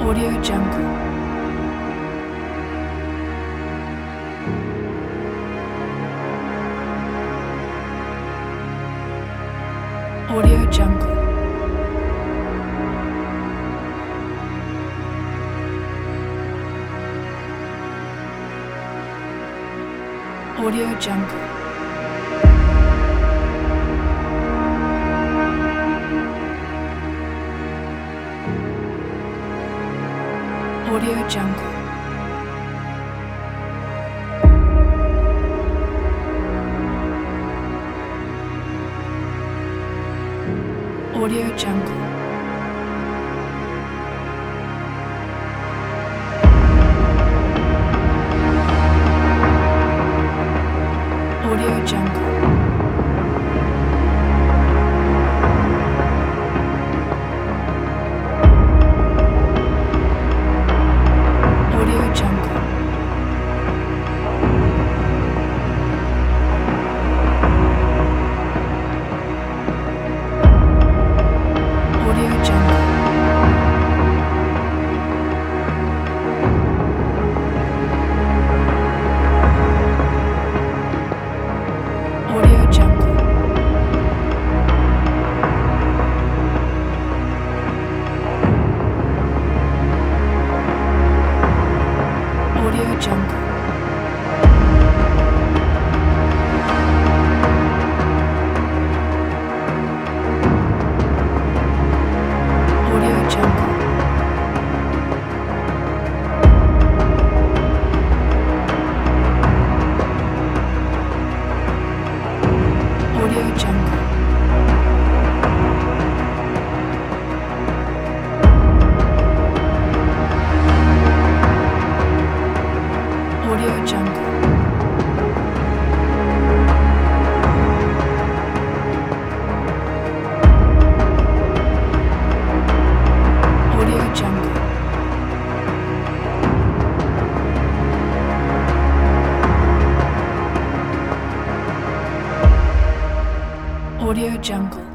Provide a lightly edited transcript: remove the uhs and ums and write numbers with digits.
Audio Jungle. Audio Jungle. Audio Jungle. Audio Jungle. Audio Jungle. Audio Jungle. Audio Jungle. Audio Jungle. Audio Jungle. Audio Jungle. Audio Jungle. Audio Jungle. Audio Jungle. Audio Jungle. Audio Jungle.